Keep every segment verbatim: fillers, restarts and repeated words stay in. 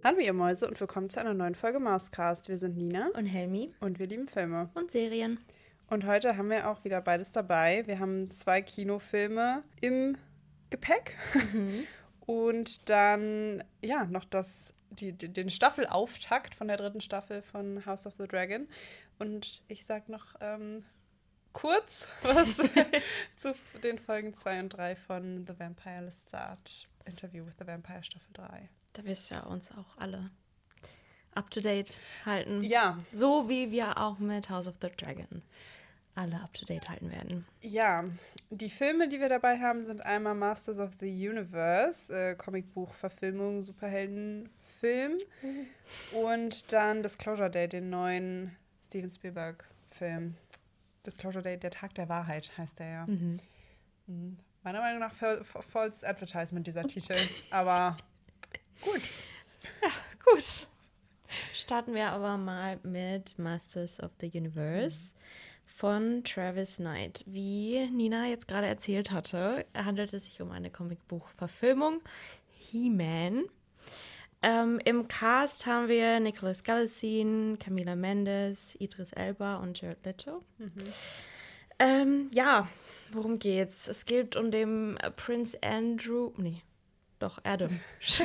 Hallo ihr Mäuse und willkommen zu einer neuen Folge Mauscast. Wir sind Nina und Helmi und wir lieben Filme. und Serien. Und heute haben wir auch wieder beides dabei. Wir haben zwei Kinofilme im Gepäck Mhm. und dann ja noch das, die, die, den Staffelauftakt von der dritten Staffel von House of the Dragon. Und ich sag noch ähm, kurz was zu den Folgen zwei und drei von The Vampire Lestat. Interview with the Vampire Staffel drei. Da wirst du ja uns auch alle up to date halten. Ja. So wie wir auch mit House of the Dragon alle up to date halten werden. Ja, die Filme, die wir dabei haben, sind einmal Masters of the Universe, äh, Comicbuch-Verfilmung, Superheldenfilm. Mhm. Und dann Disclosure Day, den neuen Steven Spielberg-Film. Disclosure Day, der Tag der Wahrheit heißt der ja. Mhm. Mhm. Meiner Meinung nach False Advertisement, dieser Titel. Aber gut. Ja, gut. Starten wir aber mal mit Masters of the Universe mhm. von Travis Knight. Wie Nina jetzt gerade erzählt hatte, handelt es sich um eine Comicbuch-Verfilmung, He-Man. Ähm, Im Cast haben wir Nicholas Galitzine, Camila Mendes, Idris Elba und Jared Leto. Mhm. Ähm, ja, worum geht's? Es geht um den Prince Andrew, nee, doch, Adam.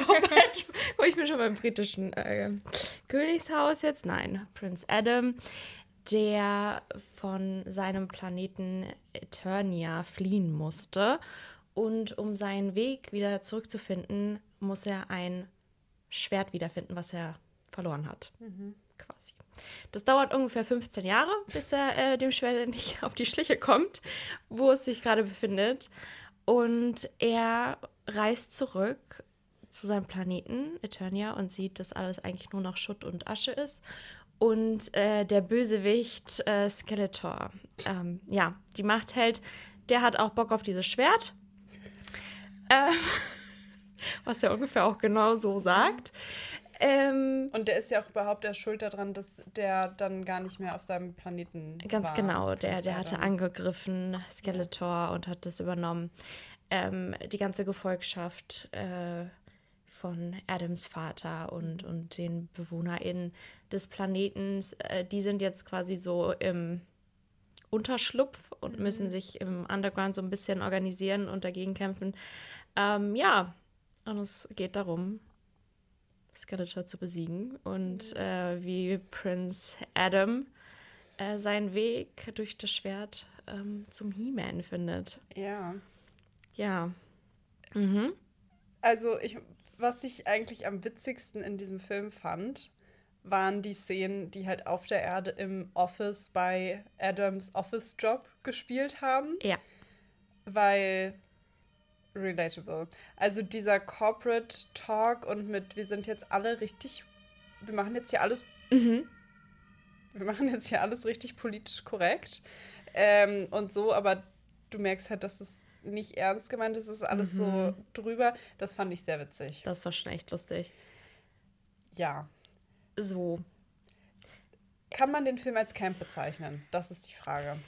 Wo ich bin schon beim britischen äh, Königshaus jetzt. Nein, Prince Adam, der von seinem Planeten Eternia fliehen musste. Und um seinen Weg wieder zurückzufinden, muss er ein Schwert wiederfinden, was er verloren hat. Mhm. Quasi. Das dauert ungefähr fünfzehn Jahre, bis er äh, dem Schwert endlich auf die Schliche kommt, wo es sich gerade befindet. Und er reist zurück zu seinem Planeten Eternia und sieht, dass alles eigentlich nur noch Schutt und Asche ist. Und äh, der Bösewicht äh, Skeletor, ähm, ja, die Machtheld, der hat auch Bock auf dieses Schwert. Äh, was er ungefähr auch genau so sagt. Ähm, und der ist ja auch überhaupt der Schuld daran, dass der dann gar nicht mehr auf seinem Planeten ganz war. Ganz genau, der, der hatte angegriffen, Skeletor, ja. und hat das übernommen. Ähm, die ganze Gefolgschaft äh, von Adams Vater und, mhm. und den BewohnerInnen des Planetens, äh, die sind jetzt quasi so im Unterschlupf und mhm. müssen sich im Underground so ein bisschen organisieren und dagegen kämpfen. Ähm, ja, und es geht darum, Skeletor zu besiegen und mhm. äh, wie Prince Adam äh, seinen Weg durch das Schwert ähm, zum He-Man findet. Ja. Ja. Mhm. Also, ich, was ich eigentlich am witzigsten in diesem Film fand, waren die Szenen, die halt auf der Erde im Office bei Adams Office-Job gespielt haben. Ja. Weil relatable. Also dieser Corporate Talk und mit, wir sind jetzt alle richtig, wir machen jetzt hier alles, mhm. wir machen jetzt hier alles richtig politisch korrekt ähm, und so, aber du merkst halt, dass es nicht ernst gemeint ist, es ist alles mhm. so drüber. Das fand ich sehr witzig. Das war schon echt lustig. Ja. So. Kann man den Film als Camp bezeichnen? Das ist die Frage.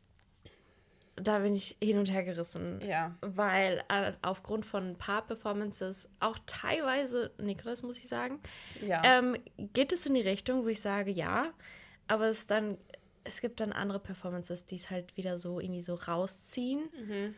Da bin ich hin und her gerissen. Ja. Weil äh, aufgrund von ein paar Performances, auch teilweise Nicholas, muss ich sagen, ja. ähm, geht es in die Richtung, wo ich sage, ja, aber es dann, es gibt dann andere Performances, die es halt wieder so irgendwie so rausziehen. Mhm.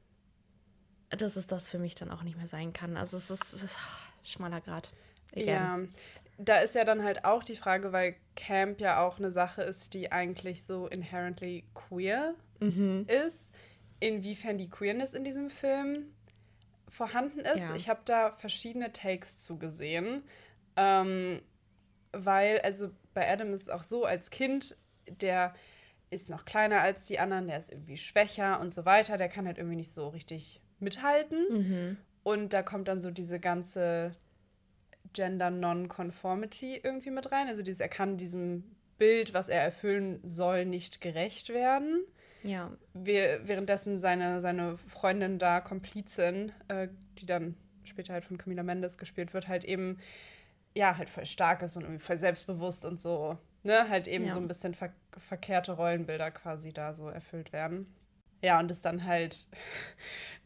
Dass es das für mich dann auch nicht mehr sein kann. Also es ist, es ist oh, schmaler Grad. Ja, da ist ja dann halt auch die Frage, weil Camp ja auch eine Sache ist, die eigentlich so inherently queer mhm. ist, inwiefern die Queerness in diesem Film vorhanden ist. Ja. Ich habe da verschiedene Takes zugesehen, ähm, weil, also bei Adam ist es auch so, als Kind, der ist noch kleiner als die anderen, der ist irgendwie schwächer und so weiter, der kann halt irgendwie nicht so richtig mithalten. Mhm. Und da kommt dann so diese ganze Gender Non-Conformity irgendwie mit rein. Also dieses, er kann diesem Bild, was er erfüllen soll, nicht gerecht werden. Ja. Wir, währenddessen seine, seine Freundin da, Komplizin, äh, die dann später halt von Camila Mendes gespielt wird, halt eben, ja, halt voll stark ist und irgendwie voll selbstbewusst und so, ne, halt eben ja. so ein bisschen ver- verkehrte Rollenbilder quasi da so erfüllt werden. Ja, und es dann halt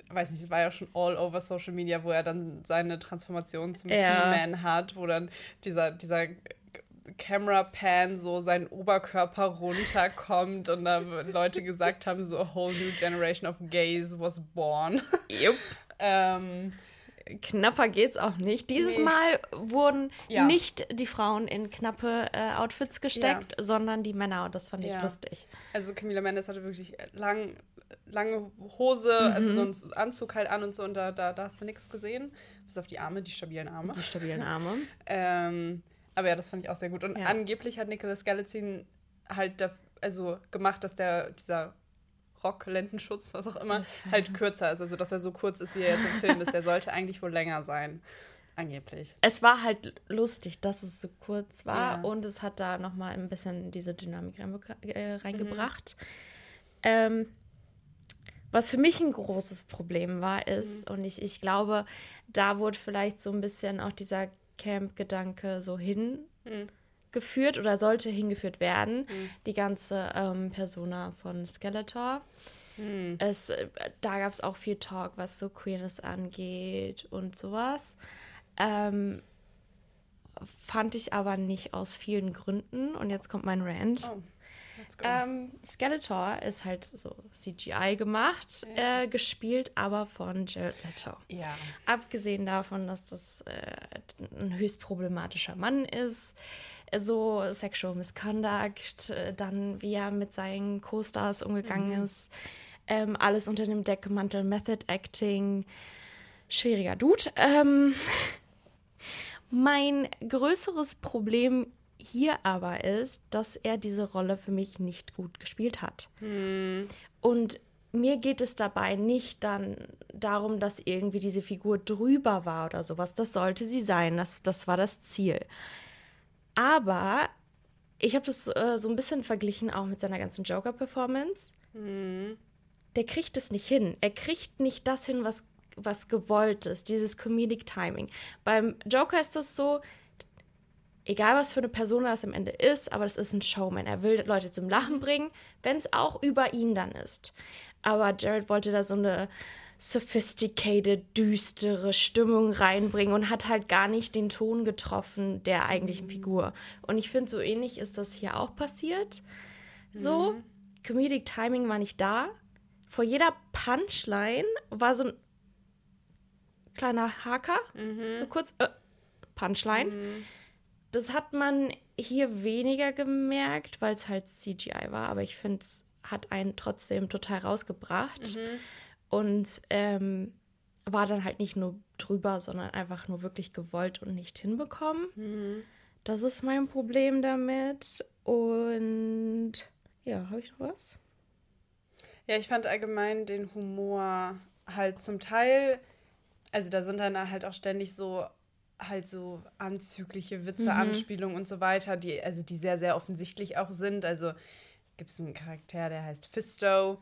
weiß nicht, es war ja schon all over Social Media, wo er dann seine Transformation zum Ja. He-Man hat, wo dann dieser, dieser Camera-Pan so seinen Oberkörper runterkommt und da Leute gesagt haben, so a whole new generation of gays was born. Jupp. ähm, Knapper geht's auch nicht. Dieses Nee. Mal wurden Ja. nicht die Frauen in knappe äh, Outfits gesteckt, Ja. sondern die Männer. Und das fand ich Ja. lustig. Also Camila Mendes hatte wirklich lang, lange Hose, Mhm. also so einen Anzug halt an und so, und da, da, da hast du nichts gesehen. Bis auf die Arme, die stabilen Arme. Die stabilen Arme. Ähm, aber ja, das fand ich auch sehr gut. Und Ja. angeblich hat Nicolas Galitzine halt da, also gemacht, dass der dieser Rock, Lendenschutz, was auch immer, Das- halt kürzer ist. Also, dass er so kurz ist, wie er jetzt im Film ist. Der sollte eigentlich wohl länger sein. Angeblich. Es war halt lustig, dass es so kurz war Ja. und es hat da nochmal ein bisschen diese Dynamik reinbekra- äh, reingebracht. Ähm, was für mich ein großes Problem war, ist, und ich, ich glaube, da wurde vielleicht so ein bisschen auch dieser Camp-Gedanke so hingeführt oder sollte hingeführt werden, die ganze ähm, Persona von Skeletor. Hm. Es, äh, da gab es auch viel Talk, was so Queerness angeht und sowas. Ähm, fand ich aber nicht aus vielen Gründen. Und jetzt kommt mein Rant. Oh, let's go. Ähm, Skeletor ist halt so C G I gemacht, Ja. äh, gespielt aber von Jared Leto. ja. Abgesehen davon, dass das äh, ein höchst problematischer Mann ist, so Sexual Misconduct, äh, dann wie er mit seinen Co-Stars umgegangen ist, ähm, alles unter dem Deckmantel Method Acting, schwieriger Dude. Ähm, mein größeres Problem hier aber ist, dass er diese Rolle für mich nicht gut gespielt hat. Und mir geht es dabei nicht dann darum, dass irgendwie diese Figur drüber war oder sowas. Das sollte sie sein. Das, das war das Ziel. Aber ich habe das äh, so ein bisschen verglichen auch mit seiner ganzen Joker-Performance. Der kriegt es nicht hin. Er kriegt nicht das hin, was, was gewollt ist, dieses Comedic Timing. Beim Joker ist das so, egal was für eine Person das am Ende ist, aber das ist ein Showman. Er will Leute zum Lachen bringen, wenn es auch über ihn dann ist. Aber Jared wollte da so eine sophisticated, düstere Stimmung reinbringen und hat halt gar nicht den Ton getroffen der eigentlichen Figur. Und ich finde, so ähnlich ist das hier auch passiert. So, Comedic Timing war nicht da. Vor jeder Punchline war so ein kleiner Haker, so kurz, äh, Punchline. Das hat man hier weniger gemerkt, weil es halt C G I war, aber ich finde, es hat einen trotzdem total rausgebracht und ähm, war dann halt nicht nur drüber, sondern einfach nur wirklich gewollt und nicht hinbekommen. Das ist mein Problem damit. Und ja, habe ich noch was? Ja, ich fand allgemein den Humor halt zum Teil, also da sind dann halt auch ständig so halt so anzügliche Witze, Mhm. Anspielungen und so weiter, die also die sehr, sehr offensichtlich auch sind. Also gibt es einen Charakter, der heißt Fisto.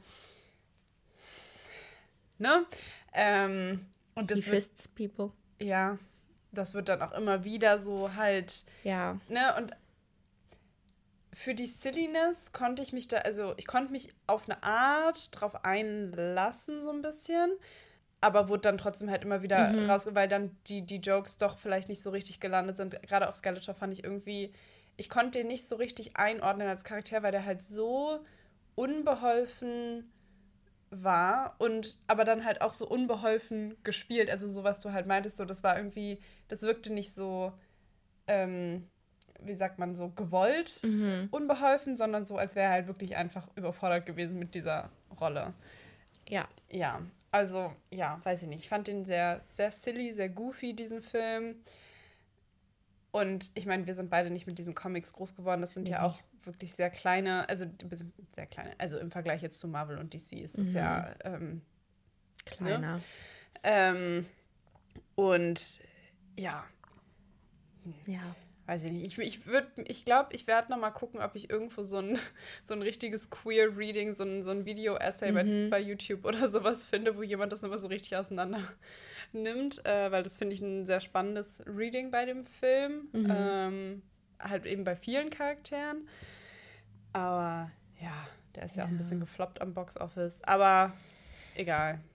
Ne? Ähm, und das Die wird, Fists People. ja, das wird dann auch immer wieder so halt, Ja. ne, und für die Silliness konnte ich mich da, also ich konnte mich auf eine Art drauf einlassen, so ein bisschen, aber wurde dann trotzdem halt immer wieder Mhm. raus, weil dann die, die Jokes doch vielleicht nicht so richtig gelandet sind. Gerade auch Skeletor fand ich irgendwie, ich konnte den nicht so richtig einordnen als Charakter, weil der halt so unbeholfen war und aber dann halt auch so unbeholfen gespielt. Also so, was du halt meintest, so das war irgendwie, das wirkte nicht so, ähm, wie sagt man, so gewollt Mhm. unbeholfen, sondern so, als wäre er halt wirklich einfach überfordert gewesen mit dieser Rolle. Ja. Ja, also, ja, weiß ich nicht. Ich fand den sehr, sehr silly, sehr goofy, diesen Film. Und ich meine, wir sind beide nicht mit diesen Comics groß geworden. Das sind ja Nee. auch wirklich sehr kleine, also sehr kleine, also im Vergleich jetzt zu Marvel und D C ist es Mhm. ja ähm, Kleiner. ähm, und ja, Ja. weiß ich nicht. Ich, ich würde, ich glaube, ich werde noch mal gucken, ob ich irgendwo so ein, so ein richtiges Queer-Reading, so ein, so ein Video-Essay Mhm. bei, bei YouTube oder sowas finde, wo jemand das nochmal so richtig auseinander nimmt, äh, weil das finde ich ein sehr spannendes Reading bei dem Film. Mhm. Ähm, halt eben bei vielen Charakteren. Aber ja, der ist ja, auch ein Ja. bisschen gefloppt am Box-Office. Aber egal.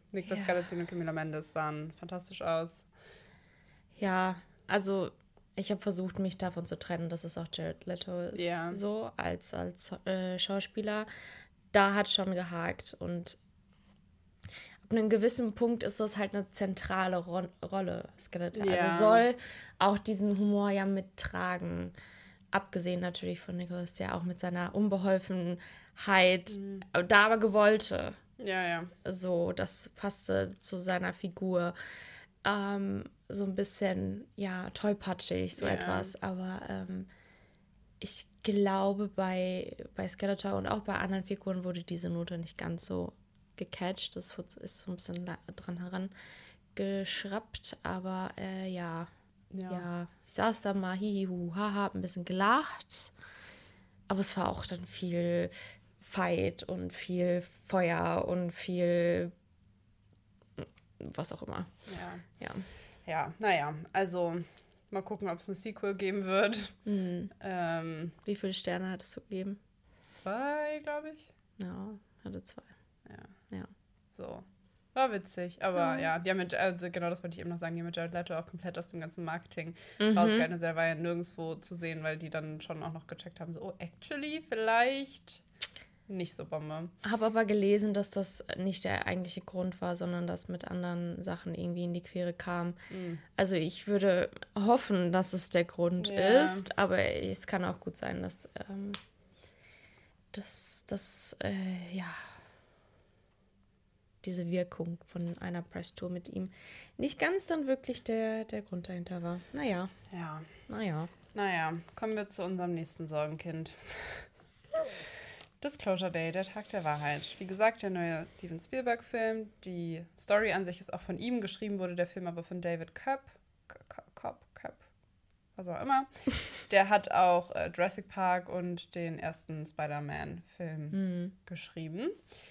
Nicolas Ja. Galitzine und Camila Mendes sahen fantastisch aus. Ja, also ich habe versucht, mich davon zu trennen, dass es auch Jared Leto ist, Ja. so als, als äh, Schauspieler. Da hat schon gehakt und ab einem gewissen Punkt ist das halt eine zentrale Ro- Rolle, Skeletor. Ja. Also soll auch diesen Humor ja mittragen. Abgesehen natürlich von Nicolas, der auch mit seiner Unbeholfenheit, Mhm. da aber gewollte. Ja, ja. So, das passte zu seiner Figur. Ähm, so ein bisschen, ja, tollpatschig, so Ja. etwas. Aber ähm, ich glaube, bei, bei Skeletor und auch bei anderen Figuren wurde diese Note nicht ganz so gecatcht. Das ist so ein bisschen la- dran herangeschraubt. Aber äh, ja, Ja. ja, ich saß da mal, hihihu, haha, hab ein bisschen gelacht. Aber es war auch dann viel Fight und viel Feuer und viel was auch immer. Ja. Ja. Ja, naja, also mal gucken, ob es ein Sequel geben wird. Hm. Ähm, Wie viele Sterne hattest du gegeben? zwei, glaube ich. Ja, hatte zwei. Ja. Ja. So. War witzig, aber Ja. ja, die haben mit, also genau das wollte ich eben noch sagen, die haben mit Jared Leto auch komplett aus dem ganzen Marketing Mhm. rausgehalten. Also er war ja nirgendwo zu sehen, weil die dann schon auch noch gecheckt haben, so, oh, actually, vielleicht nicht so Bombe. Habe aber gelesen, dass das nicht der eigentliche Grund war, sondern dass mit anderen Sachen irgendwie in die Quere kam. Mhm. Also ich würde hoffen, dass es der Grund Ja. ist, aber es kann auch gut sein, dass ähm, dass das, äh, ja, diese Wirkung von einer Presstour mit ihm nicht ganz dann wirklich der, der Grund dahinter war. Naja, Ja, naja. naja, kommen wir zu unserem nächsten Sorgenkind. Disclosure Day, der Tag der Wahrheit. Wie gesagt, der neue Steven Spielberg-Film. Die Story an sich ist auch von ihm, geschrieben wurde der Film aber von David Koepp. Koepp, Koepp, was auch immer. Der hat auch äh, Jurassic Park und den ersten Spider-Man-Film Mhm. geschrieben.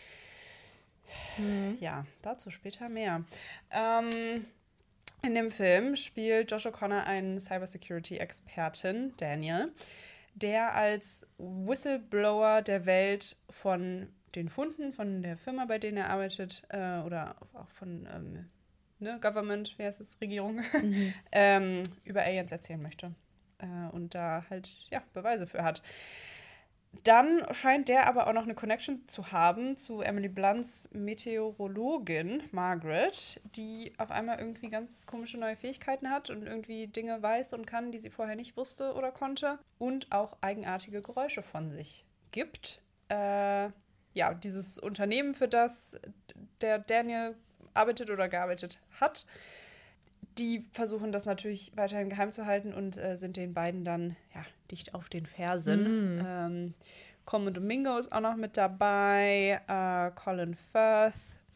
Mhm. Ja, dazu später mehr. Ähm, in dem Film spielt Josh O'Connor einen Cybersecurity-Experten, Daniel, der als Whistleblower der Welt von den Funden, von der Firma, bei denen er arbeitet, äh, oder auch von ähm, ne, Government, wie heißt es, Regierung, Mhm. ähm, über Aliens erzählen möchte. Äh, und da halt, ja, Beweise für hat. Dann scheint der aber auch noch eine Connection zu haben zu Emily Blunts Meteorologin Margaret, die auf einmal irgendwie ganz komische neue Fähigkeiten hat und irgendwie Dinge weiß und kann, die sie vorher nicht wusste oder konnte und auch eigenartige Geräusche von sich gibt. Äh, ja, dieses Unternehmen, für das der Daniel arbeitet oder gearbeitet hat, die versuchen das natürlich weiterhin geheim zu halten und äh, sind den beiden dann ja, dicht auf den Fersen. Mhm. Ähm, Colin Domingo ist auch noch mit dabei, äh, Colin Firth.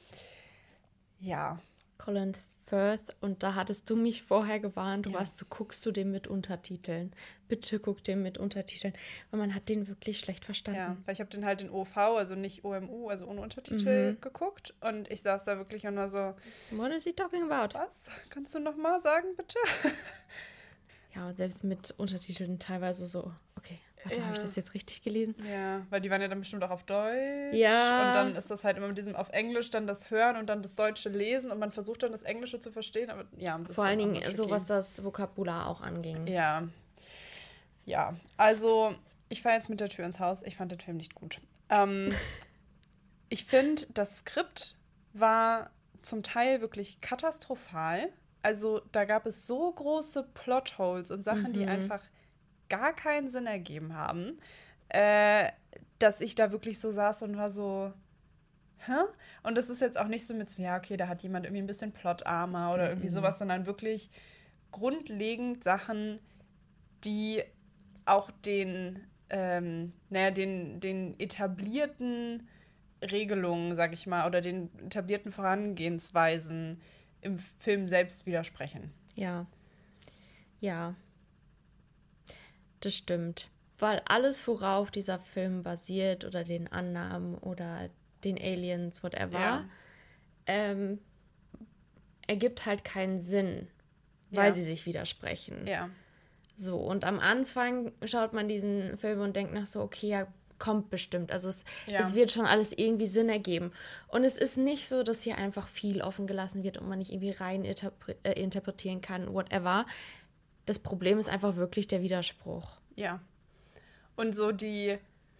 Ja. Colin Firth, und da hattest du mich vorher gewarnt, du Ja. warst so, guckst du den mit Untertiteln. Bitte guck den mit Untertiteln. Weil man hat den wirklich schlecht Ja, verstanden. weil ich habe den halt in O V, also nicht O M U, also ohne Untertitel Mhm. geguckt. Und ich saß da wirklich und war so, What is he talking about? was? Kannst du noch mal sagen, bitte? Ja, und selbst mit Untertiteln teilweise so, okay, warte, Ja. habe ich das jetzt richtig gelesen? Ja, weil die waren ja dann bestimmt auch auf Deutsch. Ja. Und dann ist das halt immer mit diesem auf Englisch dann das Hören und dann das Deutsche lesen und man versucht dann das Englische zu verstehen. Aber ja, das Vor ist allen dann auch Dingen noch so, tricky. was das Vokabular auch anging. Ja. Ja, also ich fahre jetzt mit der Tür ins Haus. Ich fand den Film nicht gut. Ähm, ich finde, das Skript war zum Teil wirklich katastrophal. Also da gab es so große Plotholes und Sachen, Mhm. die einfach gar keinen Sinn ergeben haben, äh, dass ich da wirklich so saß und war so, hä? Und das ist jetzt auch nicht so mit so, ja, okay, da hat jemand irgendwie ein bisschen Plot-Armor oder irgendwie Mhm. sowas, sondern wirklich grundlegend Sachen, die auch den, ähm, naja, den, den etablierten Regelungen, sag ich mal, oder den etablierten Vorangehensweisen im Film selbst widersprechen. Ja. Ja. Das stimmt. Weil alles, worauf dieser Film basiert oder den Annahmen oder den Aliens, whatever, Ja. ähm, ergibt halt keinen Sinn, weil Ja. sie sich widersprechen. Ja. So, und am Anfang schaut man diesen Film und denkt nach so, okay, ja, kommt bestimmt. Also es, ja. es wird schon alles irgendwie Sinn ergeben. Und es ist nicht so, dass hier einfach viel offen gelassen wird und man nicht irgendwie rein interpre- äh, interpretieren kann, whatever. Das Problem ist einfach wirklich der Widerspruch. Ja. Und so die,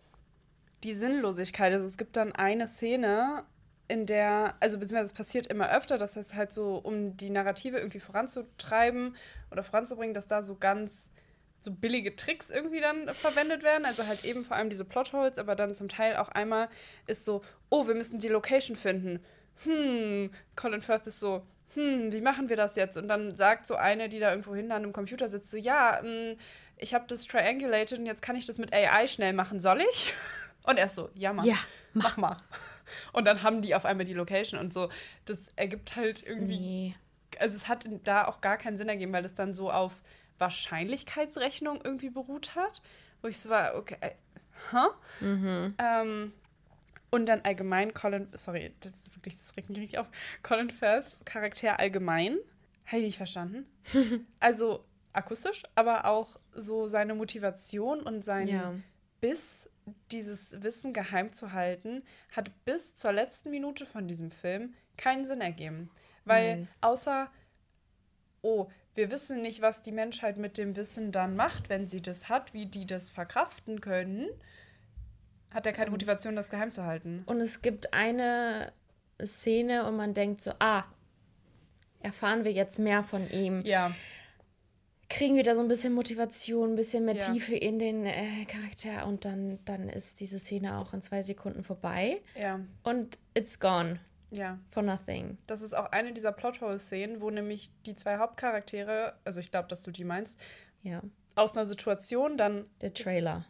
die Sinnlosigkeit. Also es gibt dann eine Szene, in der, also beziehungsweise es passiert immer öfter, dass es halt so, um die Narrative irgendwie voranzutreiben oder voranzubringen, dass da so ganz so billige Tricks irgendwie dann verwendet werden. Also halt eben vor allem diese Plotholes, aber dann zum Teil auch einmal ist so, oh, wir müssen die Location finden. Hm, Colin Firth ist so, hm, wie machen wir das jetzt? Und dann sagt so eine, die da irgendwo hinten an einem Computer sitzt, so, ja, mh, ich habe das triangulated und jetzt kann ich das mit A I schnell machen. Soll ich? Und er ist so, ja, Mann, ja, mach. mach mal. Und dann haben die auf einmal die Location und so. Das ergibt halt irgendwie, nee. Also es hat da auch gar keinen Sinn ergeben, weil das dann so auf Wahrscheinlichkeitsrechnung irgendwie beruht hat. Wo ich so war, okay, äh, hä? Mhm. Ähm, und dann allgemein Colin, sorry, das ist wirklich, das regt mich richtig auf, Colin Firths Charakter allgemein, habe ich nicht verstanden. Also akustisch, aber auch so seine Motivation und sein Ja. Biss, dieses Wissen geheim zu halten, hat bis zur letzten Minute von diesem Film keinen Sinn ergeben. Weil Nein. außer, oh, wir wissen nicht, was die Menschheit mit dem Wissen dann macht, wenn sie das hat, wie die das verkraften können, hat er keine Und- Motivation, das geheim zu halten. Und es gibt eine Szene und man denkt so, ah, erfahren wir jetzt mehr von ihm. Ja, Kriegen wir da so ein bisschen Motivation, ein bisschen mehr Ja. Tiefe in den äh, Charakter und dann, dann ist diese Szene auch in zwei Sekunden vorbei. ja, Und it's gone ja. for nothing. Das ist auch eine dieser Plothole-Szenen, wo nämlich die zwei Hauptcharaktere, also ich glaube, dass du die meinst, Ja, aus einer Situation dann, der Trailer.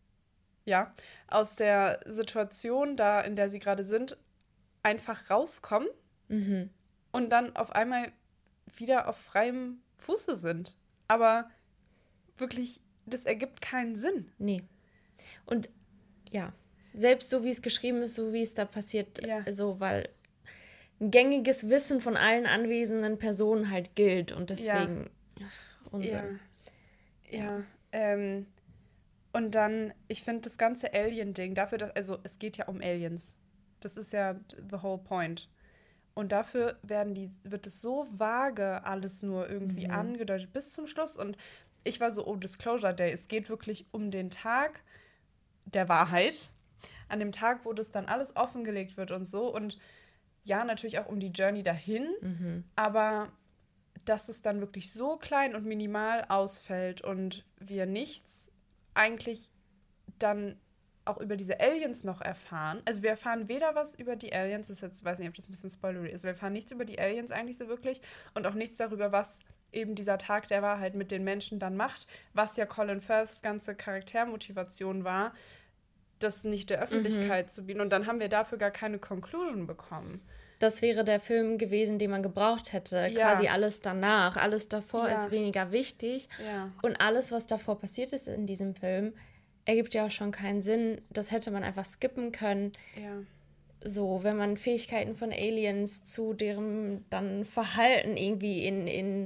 ja, aus der Situation da, in der sie gerade sind, einfach rauskommen Mhm. und dann auf einmal wieder auf freiem Fuße sind. Aber wirklich, das ergibt keinen Sinn. Nee. Und ja, selbst so wie es geschrieben ist, so wie es da passiert, Ja. so, weil ein gängiges Wissen von allen anwesenden Personen halt gilt und deswegen ach, Unsinn. Ja. Ja. Ähm, und dann, ich finde das ganze Alien-Ding, dafür, dass, also es geht ja um Aliens. Das ist ja the whole point. Und dafür werden die, wird es so vage alles nur irgendwie Mhm. angedeutet bis zum Schluss. Und ich war so, oh, Disclosure Day, es geht wirklich um den Tag der Wahrheit. An dem Tag, wo das dann alles offengelegt wird und so. Und ja, natürlich auch um die Journey dahin. Mhm. Aber dass es dann wirklich so klein und minimal ausfällt und wir nichts eigentlich dann auch über diese Aliens noch erfahren. Also wir erfahren weder was über die Aliens, das ist jetzt, weiß nicht, ob das ein bisschen spoilery ist, wir erfahren nichts über die Aliens eigentlich so wirklich und auch nichts darüber, was eben dieser Tag der Wahrheit mit den Menschen dann macht, was ja Colin Firths ganze Charaktermotivation war, das nicht der Öffentlichkeit Mhm. zu bieten. Und dann haben wir dafür gar keine Conclusion bekommen. Das wäre der Film gewesen, den man gebraucht hätte. Ja. Quasi alles danach. Alles davor Ja. ist weniger wichtig. Ja. Und alles, was davor passiert ist in diesem Film, ergibt ja auch schon keinen Sinn. Das hätte man einfach skippen können. Ja. So, wenn man Fähigkeiten von Aliens zu deren dann Verhalten irgendwie in, in,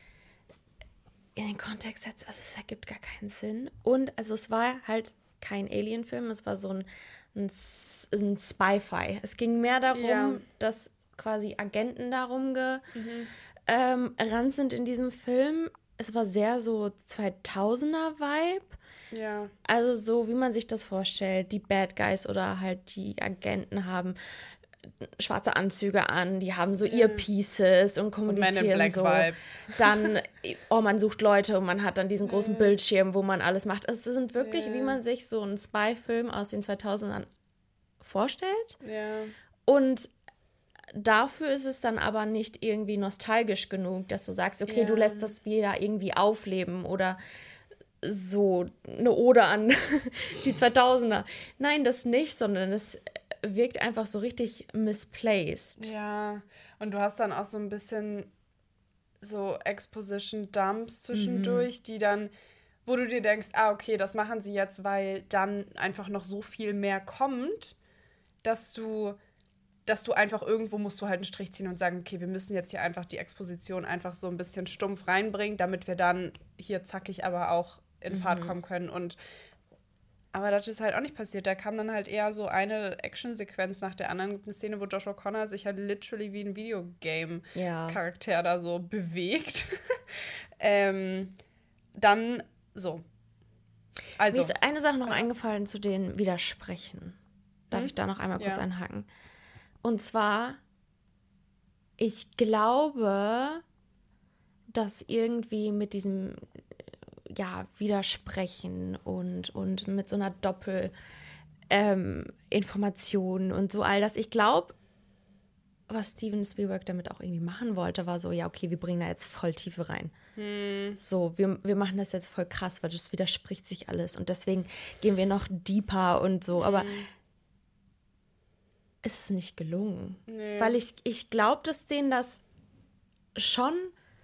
in den Kontext setzt. Also es ergibt gar keinen Sinn. Und also es war halt kein Alien-Film, es war so ein, ein, S- ein Spy-Fi. Es ging mehr darum, Ja. dass quasi Agenten darum ge, Mhm. ähm, ran sind in diesem Film. Es war sehr so zweitausender-Vibe. Ja. Also so, wie man sich das vorstellt. Die Bad Guys oder halt die Agenten haben schwarze Anzüge an, die haben so Ja. Earpieces und So kommunizieren Men in Black so. Vibes. Dann, oh, man sucht Leute und man hat dann diesen großen Ja. Bildschirm, wo man alles macht. Es sind wirklich, Ja. wie man sich so einen Spy-Film aus den zweitausendern vorstellt. Ja. Und dafür ist es dann aber nicht irgendwie nostalgisch genug, dass du sagst, okay, Ja. du lässt das wieder irgendwie aufleben oder so eine Ode an die zweitausender. Nein, das nicht, sondern es wirkt einfach so richtig misplaced. Ja, und du hast dann auch so ein bisschen so Exposition-Dumps zwischendurch, die dann, wo du dir denkst, ah, okay, das machen sie jetzt, weil dann einfach noch so viel mehr kommt, dass du, dass du einfach irgendwo musst du halt einen Strich ziehen und sagen, okay, wir müssen jetzt hier einfach die Exposition einfach so ein bisschen stumpf reinbringen, damit wir dann hier zackig aber auch in Fahrt kommen können. Und Aber das ist halt auch nicht passiert. Da kam dann halt eher so eine Actionsequenz nach der anderen. Eine Szene, wo Josh O'Connor sich halt literally wie ein Videogame-Charakter ja. da so bewegt. ähm, dann so. Also. Mir ist eine Sache noch ja. eingefallen zu den Widersprechen. Darf hm? ich da noch einmal kurz ja. einhaken? Und zwar, ich glaube, dass irgendwie mit diesem ja, Widersprechen und, und mit so einer Doppelinformation ähm, und so all das. Ich glaube, was Steven Spielberg damit auch irgendwie machen wollte, war so, ja, okay, wir bringen da jetzt voll Tiefe rein. Hm. So, wir, wir machen das jetzt voll krass, weil das widerspricht sich alles und deswegen gehen wir noch deeper und so, hm. aber es ist nicht gelungen. Nee. Weil ich, ich glaube, dass denen das schon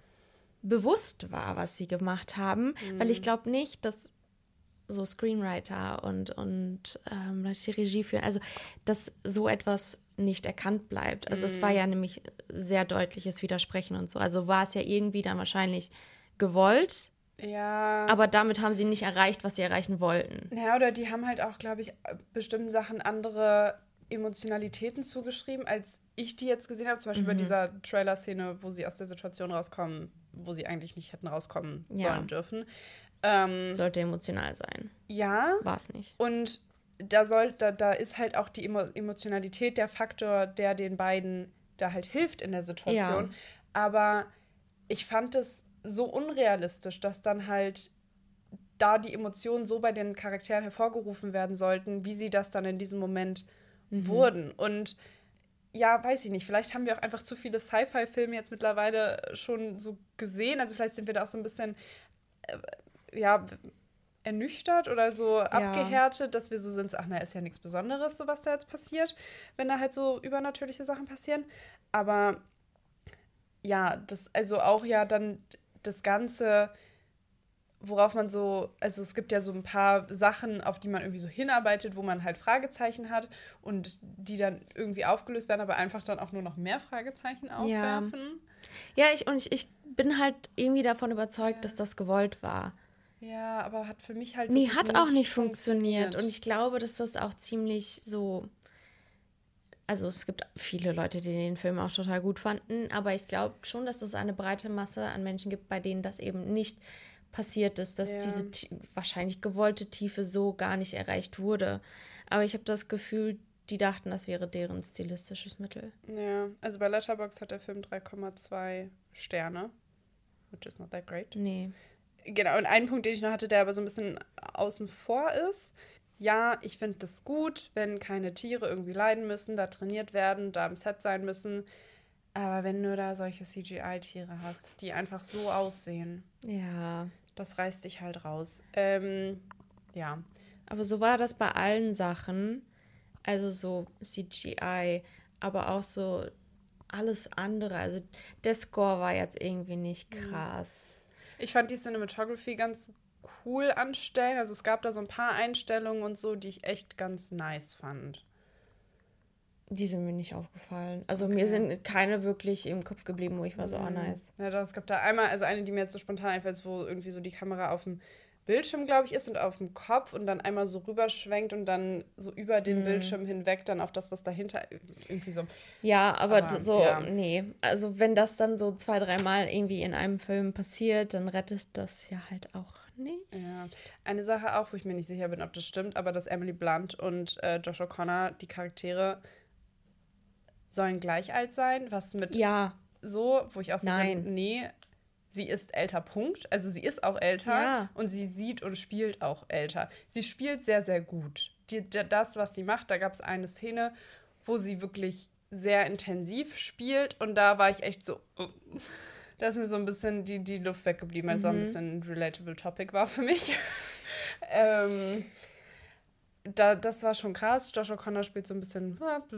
bewusst war, was sie gemacht haben, mhm. weil ich glaube nicht, dass so Screenwriter und, und ähm, Leute, die Regie führen, also dass so etwas nicht erkannt bleibt. Also mhm. es war ja nämlich sehr deutliches Widersprechen und so. Also war es ja irgendwie dann wahrscheinlich gewollt, ja. aber damit haben sie nicht erreicht, was sie erreichen wollten. Ja, oder die haben halt auch, glaube ich, bestimmten Sachen andere Emotionalitäten zugeschrieben, als ich die jetzt gesehen habe, zum Beispiel mhm. bei dieser Trailer-Szene, wo sie aus der Situation rauskommen, wo sie eigentlich nicht hätten rauskommen ja. sollen dürfen. Ähm, Sollte emotional sein. Ja. War es nicht. Und da, soll, da, da ist halt auch die Emo- Emotionalität der Faktor, der den beiden da halt hilft in der Situation. Ja. Aber ich fand es so unrealistisch, dass dann halt da die Emotionen so bei den Charakteren hervorgerufen werden sollten, wie sie das dann in diesem Moment mhm. wurden. Und ja, weiß ich nicht, vielleicht haben wir auch einfach zu viele Sci-Fi-Filme jetzt mittlerweile schon so gesehen. Also vielleicht sind wir da auch so ein bisschen äh, ja, ernüchtert oder so ja. abgehärtet, dass wir so sind, ach na, ist ja nichts Besonderes, so was da jetzt passiert, wenn da halt so übernatürliche Sachen passieren. Aber ja, das, also auch ja dann das Ganze, worauf man so, also es gibt ja so ein paar Sachen, auf die man irgendwie so hinarbeitet, wo man halt Fragezeichen hat und die dann irgendwie aufgelöst werden, aber einfach dann auch nur noch mehr Fragezeichen aufwerfen. Ja, ja ich, und ich, ich bin halt irgendwie davon überzeugt, ja. dass das gewollt war. Ja, aber hat für mich halt nee, hat nicht auch nicht funktioniert. funktioniert. Und ich glaube, dass das auch ziemlich so, also es gibt viele Leute, die den Film auch total gut fanden, aber ich glaube schon, dass es eine breite Masse an Menschen gibt, bei denen das eben nicht passiert ist, dass ja. diese t- wahrscheinlich gewollte Tiefe so gar nicht erreicht wurde. Aber ich habe das Gefühl, die dachten, das wäre deren stilistisches Mittel. Ja, also bei Letterboxd hat der Film drei Komma zwei Sterne, which is not that great. Nee. Genau, und ein Punkt, den ich noch hatte, der aber so ein bisschen außen vor ist. Ja, ich finde das gut, wenn keine Tiere irgendwie leiden müssen, da trainiert werden, da im Set sein müssen. Aber wenn du da solche C G I-Tiere hast, die einfach so aussehen. Ja. Das reißt dich halt raus. Ähm, ja. Aber so war das bei allen Sachen. Also so C G I, aber auch so alles andere. Also der Score war jetzt irgendwie nicht krass. Ich fand die Cinematography ganz cool an Stellen. Also es gab da so ein paar Einstellungen und so, die ich echt ganz nice fand. Die sind mir nicht aufgefallen. Also okay. mir sind keine wirklich im Kopf geblieben, wo ich war so, oh nice. Ja, doch, es gab da einmal, also eine, die mir jetzt so spontan einfällt, wo irgendwie so die Kamera auf dem Bildschirm, glaube ich, ist und auf dem Kopf und dann einmal so rüberschwenkt und dann so über den mm. Bildschirm hinweg dann auf das, was dahinter irgendwie so. Ja, aber, aber so, ja. nee. Also wenn das dann so zwei, dreimal irgendwie in einem Film passiert, dann rettet das ja halt auch nicht. Ja. Eine Sache auch, wo ich mir nicht sicher bin, ob das stimmt, aber dass Emily Blunt und äh, Josh O'Connor, die Charaktere, sollen gleich alt sein, was mit ja. so, wo ich auch so Nein. bin, nee, sie ist älter, Punkt. Also sie ist auch älter ja. und sie sieht und spielt auch älter. Sie spielt sehr, sehr gut. Die, das, was sie macht, da gab es eine Szene, wo sie wirklich sehr intensiv spielt und da war ich echt so, uh, da ist mir so ein bisschen die, die Luft weggeblieben, weil es mhm. auch ein bisschen ein relatable Topic war für mich. ähm, Da, das war schon krass. Josh O'Connor spielt so ein bisschen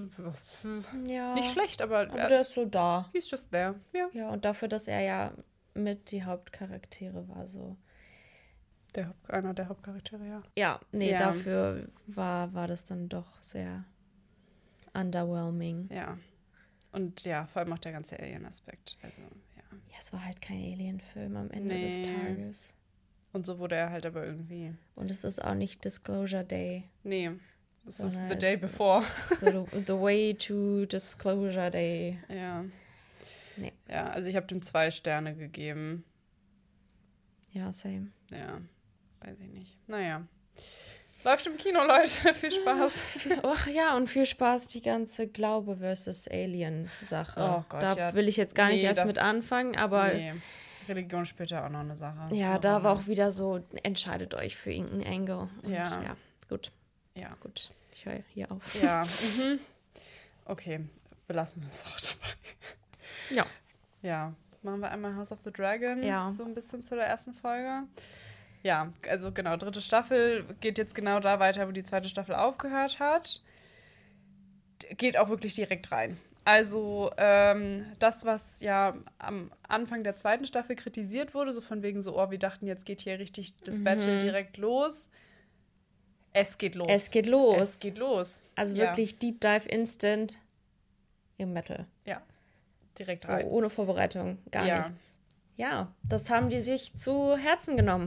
ja. nicht schlecht, aber, aber der ist so da. He's just there. Ja. ja, und dafür, dass er ja mit die Hauptcharaktere war, so. Der Haupt, einer der Hauptcharaktere, ja. Ja, nee, ja. dafür war, war das dann doch sehr underwhelming. Ja. Und ja, vor allem auch der ganze Alien-Aspekt. Also, ja. Ja, es war halt kein Alien-Film am Ende nee. des Tages. Und so wurde er halt aber irgendwie... Und es ist auch nicht Disclosure Day. Nee, es ist the day before. So the, the way to Disclosure Day. Ja. Nee. Ja, also ich habe dem zwei Sterne gegeben. Ja, same. Ja, weiß ich nicht. Naja. Läuft im Kino, Leute. Viel Spaß. Ach ja, und viel Spaß die ganze Glaube versus Alien-Sache. Oh Gott, da ja. will ich jetzt gar nicht Nee, erst da- mit anfangen, aber Nee, Religion spielt ja auch noch eine Sache. ja, Eine da war Rolle. auch wieder so, entscheidet euch für irgendeinen Angle. Und Ja. ja, gut, Ja. gut. Ich höre hier auf. Ja, mhm. Okay, belassen wir es auch dabei. Ja. Ja, machen wir einmal House of the Dragon, Ja. so ein bisschen zu der ersten Folge. Ja, also genau, dritte Staffel geht jetzt genau da weiter, wo die zweite Staffel aufgehört hat. Geht auch wirklich direkt rein. Also ähm, das, was ja am Anfang der zweiten Staffel kritisiert wurde, so von wegen so, oh, wir dachten, jetzt geht hier richtig das Mhm. Battle direkt los. Es geht los. Es geht los. Es geht los. Also Ja. wirklich Deep Dive Instant im Metal. Ja, direkt So, rein. ohne Vorbereitung, gar Ja. nichts. Ja, das haben die sich zu Herzen genommen.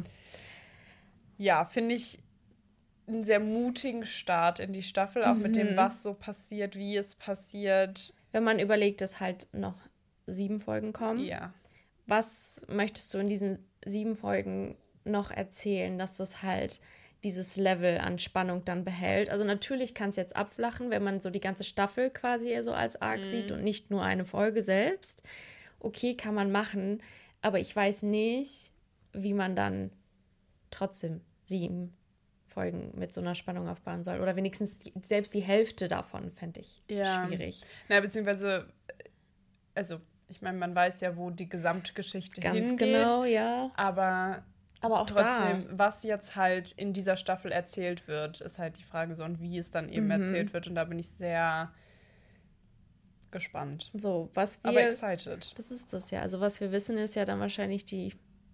Ja, finde ich einen sehr mutigen Start in die Staffel, auch mit dem, Mhm. was so passiert, wie es passiert. Wenn man überlegt, dass halt noch sieben Folgen kommen. Ja. Was möchtest du in diesen sieben Folgen noch erzählen, dass das halt dieses Level an Spannung dann behält? Also natürlich kann es jetzt abflachen, wenn man so die ganze Staffel quasi so als Arc Mhm. sieht und nicht nur eine Folge selbst. Okay, kann man machen, aber ich weiß nicht, wie man dann trotzdem sieben Folgen mit so einer Spannung aufbauen soll. Oder wenigstens die, selbst die Hälfte davon fände ich Ja. schwierig. Na, beziehungsweise, also, ich meine, man weiß ja, wo die Gesamtgeschichte Ganz hingeht. genau, ja. Aber Aber auch trotzdem, da. was jetzt halt in dieser Staffel erzählt wird, ist halt die Frage so, und wie es dann eben Mhm. erzählt wird. Und da bin ich sehr gespannt. So, was wir... Aber excited. Das ist das ja. Also was wir wissen, ist ja dann wahrscheinlich die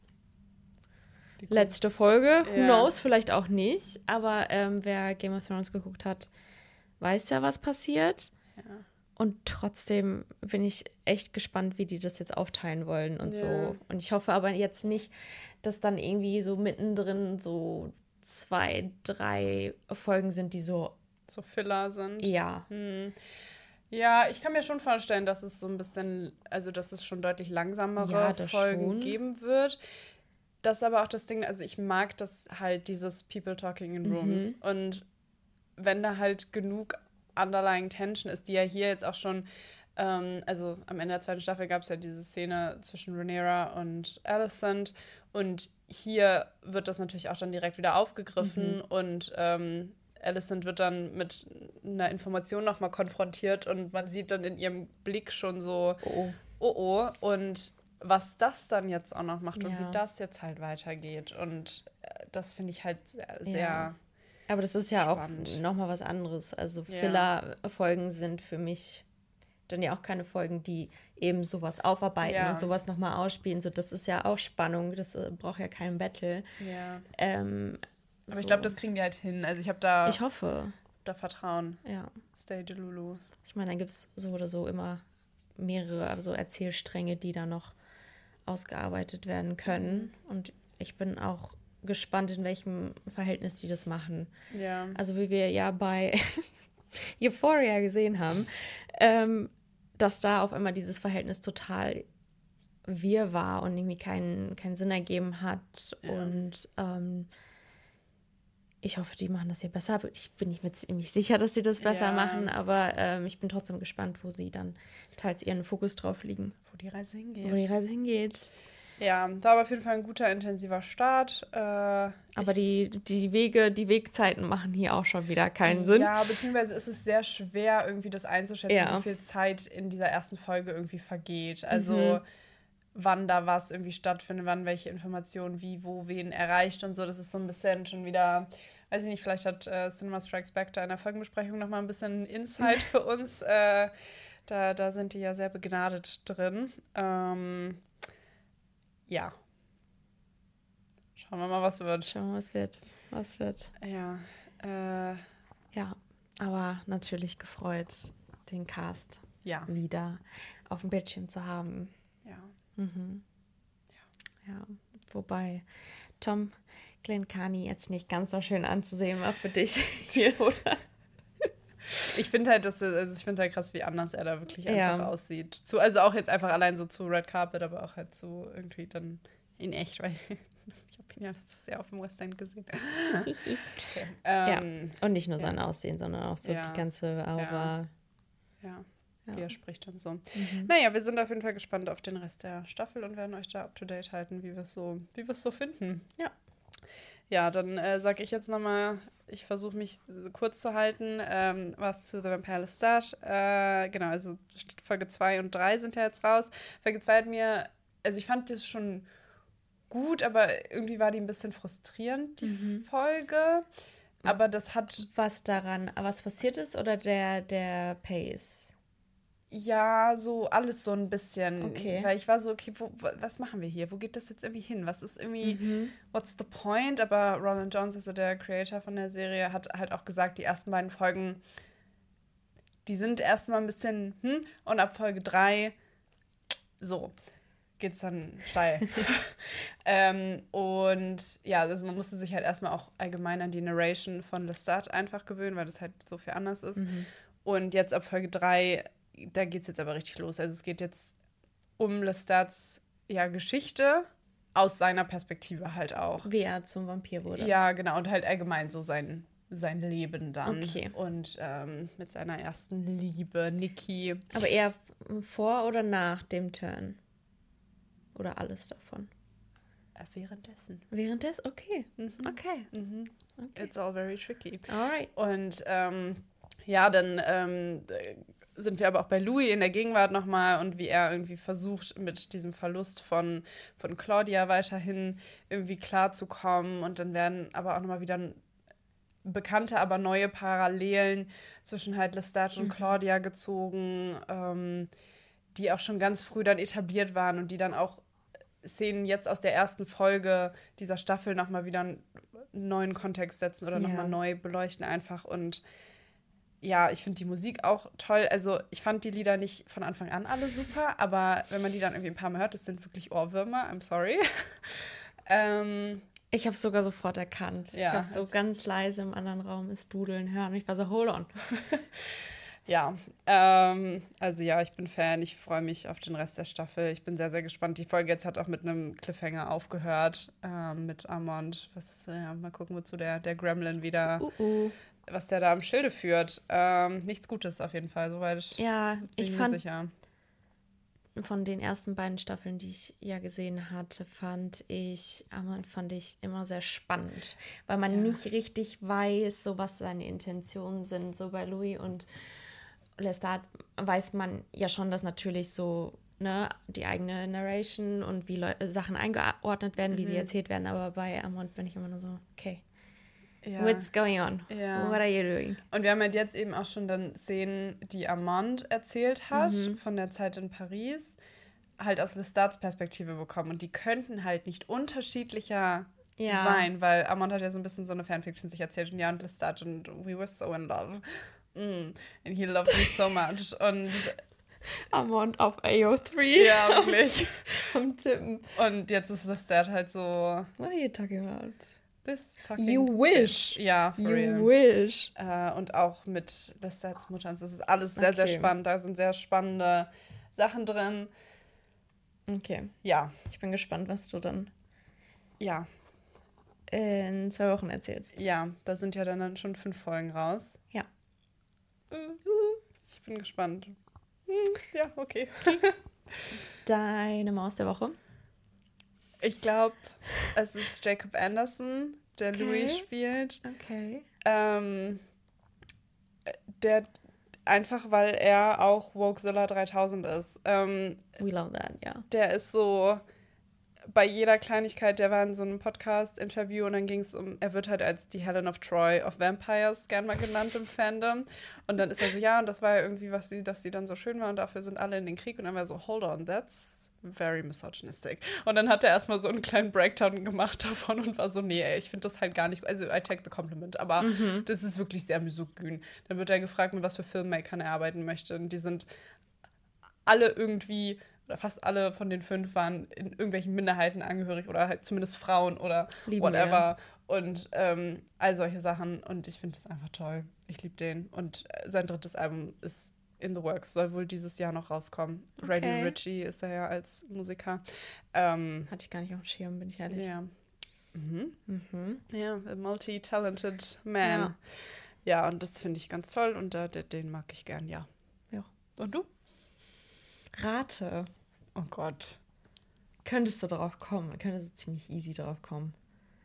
Die letzte Folge. Who Ja. knows, vielleicht auch nicht. Aber ähm, wer Game of Thrones geguckt hat, weiß ja, was passiert. Ja. Und trotzdem bin ich echt gespannt, wie die das jetzt aufteilen wollen und Ja. so. Und ich hoffe aber jetzt nicht, dass dann irgendwie so mittendrin so zwei, drei Folgen sind, die so, So Filler sind. ja, Hm. Ja, ich kann mir schon vorstellen, dass es so ein bisschen, also dass es schon deutlich langsamere Ja, das Folgen schon. geben wird. Das ist aber auch das Ding, also ich mag das halt, dieses People Talking in Rooms. Mhm. Und wenn da halt genug underlying Tension ist, die ja hier jetzt auch schon, ähm, also am Ende der zweiten Staffel gab es ja diese Szene zwischen Rhaenyra und Alicent. Und hier wird das natürlich auch dann direkt wieder aufgegriffen Mhm. und ähm, Alicent wird dann mit einer Information nochmal konfrontiert und man sieht dann in ihrem Blick schon so, oh, oh oh, und was das dann jetzt auch noch macht und Ja. wie das jetzt halt weitergeht. Und äh, das finde ich halt sehr, sehr Ja. Aber das ist ja Spannend. auch nochmal was anderes. Also Ja. Filler-Folgen sind für mich dann ja auch keine Folgen, die eben sowas aufarbeiten Ja. und sowas nochmal ausspielen. So, das ist ja auch Spannung, das äh, braucht ja keinen Battle. ja. Ähm, Aber so. ich glaube, das kriegen die halt hin. Also ich habe da, Ich hoffe, da Vertrauen. ja. Stay Delulu. Ich meine, dann gibt es so oder so immer mehrere also Erzählstränge, die da noch ausgearbeitet werden können. Und ich bin auch gespannt, in welchem Verhältnis die das machen. Ja. Also wie wir ja bei Euphoria gesehen haben, ähm, dass da auf einmal dieses Verhältnis total wirr war und irgendwie keinen, keinen Sinn ergeben hat. Ja. Und ähm, ich hoffe, die machen das hier besser. Ich bin nicht mir ziemlich sicher, dass sie das besser Ja. machen, aber ähm, ich bin trotzdem gespannt, wo sie dann teils ihren Fokus drauf liegen, Wo die Reise wo die hingeht. Reise hingeht. Ja, da war auf jeden Fall ein guter, intensiver Start. Äh, Aber die, die Wege, die Wegzeiten machen hier auch schon wieder keinen Sinn. Ja, beziehungsweise ist es sehr schwer, irgendwie das einzuschätzen, Ja. wie viel Zeit in dieser ersten Folge irgendwie vergeht. Also Mhm. wann da was irgendwie stattfindet, wann welche Informationen wie, wo, wen erreicht und so. Das ist so ein bisschen schon wieder, weiß ich nicht, vielleicht hat äh, Cinema Strikes Back da in der Folgenbesprechung nochmal ein bisschen Insight für uns. Äh, da, da sind die ja sehr begnadet drin. Ähm, ja. Schauen wir mal, was wird. Schauen wir mal, was wird. Was wird. Ja. Äh, Ja, aber natürlich gefreut, den Cast ja. wieder auf dem Bildschirm zu haben. Ja. Mhm. Ja. Wobei, Tom, Glenn Carney jetzt nicht ganz so schön anzusehen war für dich hier, oder? Ich finde halt, dass, also ich finde halt krass, wie anders er da wirklich einfach Ja. aussieht. Zu, also auch jetzt einfach allein so zu Red Carpet, aber auch halt zu irgendwie dann in echt, weil ich habe ihn ja letztes Jahr auf dem West End gesehen. Okay. Ähm, ja, und nicht nur sein ja. Aussehen, sondern auch so Ja. die ganze Aura. Ja, Ja. wie er spricht und so. Mhm. Naja, wir sind auf jeden Fall gespannt auf den Rest der Staffel und werden euch da up-to-date halten, wie wir es so, wie wir es so finden. Ja. Ja, dann äh, sage ich jetzt nochmal, ich versuche mich kurz zu halten, ähm, was zu The Vampire Lestat. Äh, genau, also Folge zwei und drei sind ja jetzt raus. Folge zwei hat mir, also ich fand das schon gut, aber irgendwie war die ein bisschen frustrierend, die Mhm. Folge. Aber das hat... Was daran, was passiert ist oder der, der Pace? Ja, so alles so ein bisschen. Okay. Weil ich war so, okay, wo, wo, was machen wir hier? Wo geht das jetzt irgendwie hin? Was ist irgendwie, Mhm. what's the point? Aber Roland Jones, also der Creator von der Serie, hat halt auch gesagt, die ersten beiden Folgen, die sind erstmal ein bisschen, hm, und ab Folge drei, so, geht's dann steil. ähm, und ja, also man musste sich halt erstmal auch allgemein an die Narration von Lestat einfach gewöhnen, weil das halt so viel anders ist. Mhm. Und jetzt ab Folge drei, da geht es jetzt aber richtig los. Also es geht jetzt um Lestats ja, Geschichte aus seiner Perspektive halt auch. Wie er zum Vampir wurde. Ja, genau. Und halt allgemein so sein, sein Leben dann. Okay. Und ähm, mit seiner ersten Liebe, Nikki. Aber eher f- vor oder nach dem Turn? Oder alles davon? Äh, währenddessen. Währenddessen? Okay. Mhm. Okay. Mhm. okay. It's all very tricky. Alright. Und ähm, ja, dann ähm, sind wir aber auch bei Louis in der Gegenwart nochmal und wie er irgendwie versucht, mit diesem Verlust von, von Claudia weiterhin irgendwie klarzukommen. Und dann werden aber auch nochmal wieder bekannte, aber neue Parallelen zwischen halt Lestat und Mhm. Claudia gezogen, ähm, die auch schon ganz früh dann etabliert waren und die dann auch Szenen jetzt aus der ersten Folge dieser Staffel nochmal wieder einen neuen Kontext setzen oder Ja. nochmal neu beleuchten einfach. Und ja, ich finde die Musik auch toll. Also ich fand die Lieder nicht von Anfang an alle super, aber wenn man die dann irgendwie ein paar Mal hört, das sind wirklich Ohrwürmer, I'm sorry. ähm, Ich habe es sogar sofort erkannt. Ja, ich habe so also- ganz leise im anderen Raum das Dudeln hören. Und ich war so, hold on. ja, ähm, also ja, ich bin Fan. Ich freue mich auf den Rest der Staffel. Ich bin sehr, sehr gespannt. Die Folge jetzt hat auch mit einem Cliffhanger aufgehört, ähm, mit Armand. Was, ja, mal gucken, wozu der, der Gremlin wieder, Uh -uh. was der da am Schilde führt. Ähm, nichts Gutes auf jeden Fall, soweit Ja, bin ich mir fand sicher. von den ersten beiden Staffeln, die ich ja gesehen hatte, fand ich, Amon fand ich immer sehr spannend, weil man Ja. nicht richtig weiß, so was seine Intentionen sind. So bei Louis und Lestat weiß man ja schon, dass natürlich so, ne, die eigene Narration und wie Leu Sachen eingeordnet werden, wie die Mhm. erzählt werden, aber bei Amon bin ich immer nur so, okay, Ja. what's going on? Ja. What are you doing? Und wir haben halt jetzt eben auch schon dann Szenen, die Armand erzählt hat, Mhm. von der Zeit in Paris, halt aus Lestats Perspektive bekommen. Und die könnten halt nicht unterschiedlicher Ja. sein, weil Armand hat ja so ein bisschen so eine Fanfiction sich erzählt und ja, und Lestat und we were so in love. Mm. And he loved me so much. Und Amon auf A O drei. ja, wirklich. Vom Tippen. Und jetzt ist Lestat halt so, What are you talking about? this fucking You wish. bitch. Ja, for You real. wish. Äh, und auch mit Lestats Mutter. Und das ist alles sehr, sehr Okay. spannend. Da sind sehr spannende Sachen drin. Okay, Ja, ich bin gespannt, was du dann ja, in zwei Wochen erzählst. ja. Da sind ja dann schon fünf Folgen raus. Ja. Äh, Ich bin gespannt. Hm, ja, okay. Deine Maus der Woche. Ich glaube, es ist Jacob Anderson, der Okay. Louis spielt. Okay. Ähm, der einfach, weil er auch Wokezilla dreitausend ist. Ähm, We love that, ja. der ist so bei jeder Kleinigkeit, der war in so einem Podcast-Interview und dann ging es um, er wird halt als die Helen of Troy of Vampires gern mal genannt im Fandom. Und dann ist er so, ja, und das war ja irgendwie, was sie, dass sie dann so schön war und dafür sind alle in den Krieg. Und dann war er so, hold on, that's very misogynistic. Und dann hat er erstmal so einen kleinen Breakdown gemacht davon und war so, nee, ey, ich finde das halt gar nicht, also I take the compliment, aber Mhm. das ist wirklich sehr misogyn. Dann wird er gefragt, mit was für Filmmakern er arbeiten möchte. Und die sind alle irgendwie oder fast alle von den fünf waren in irgendwelchen Minderheiten angehörig oder halt zumindest Frauen oder Lieben whatever. Wir. Und ähm, all solche Sachen. Und ich finde das einfach toll. Ich liebe den. Und sein drittes Album ist in the works, soll wohl dieses Jahr noch rauskommen. Okay. Radio Ritchie ist er ja als Musiker. Ähm, Hatte ich gar nicht auf dem Schirm, bin ich ehrlich. Ja. Mhm. Mhm. Ja, a multi-talented man. Ja, ja, und das finde ich ganz toll und uh, den mag ich gern, ja. Ja. Und du? Rate. Oh Gott. Könntest du drauf kommen? Könntest du ziemlich easy drauf kommen.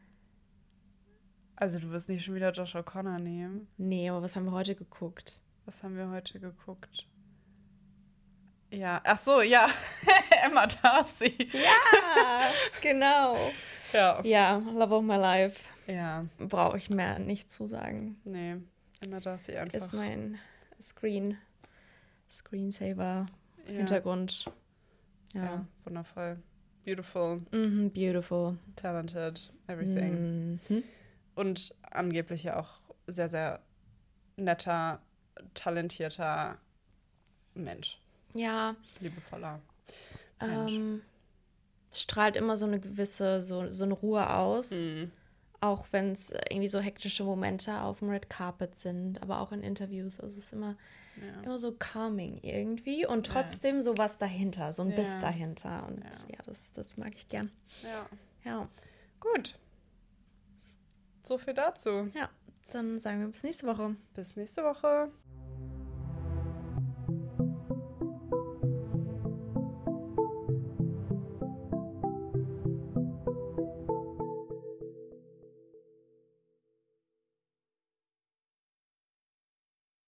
Also du wirst nicht schon wieder Josh O'Connor nehmen? Nee, aber was haben wir heute geguckt? Was haben wir heute geguckt? Ja, ach so, ja. Emma Darcy. Ja, genau. Ja. Ja, Love of My Life. Ja. Brauche ich mehr nicht zu sagen. Nee, Emma Darcy einfach. Ist mein Screen, Screensaver, ja. Hintergrund. Ja. Ja, wundervoll. Beautiful. Mhm, beautiful. Talented, everything. Mhm. Und angeblich ja auch sehr, sehr netter, talentierter Mensch. Ja. Liebevoller Mensch. Ähm, strahlt immer so eine gewisse, so, so eine Ruhe aus. Mhm. Auch wenn es irgendwie so hektische Momente auf dem Red Carpet sind, aber auch in Interviews. Also es ist immer, ja. immer so calming irgendwie und trotzdem ja. so was dahinter, so ein ja. Biss dahinter. Und ja, ja das, das mag ich gern. Ja. Ja. Gut. So viel dazu. Ja, dann sagen wir bis nächste Woche. Bis nächste Woche.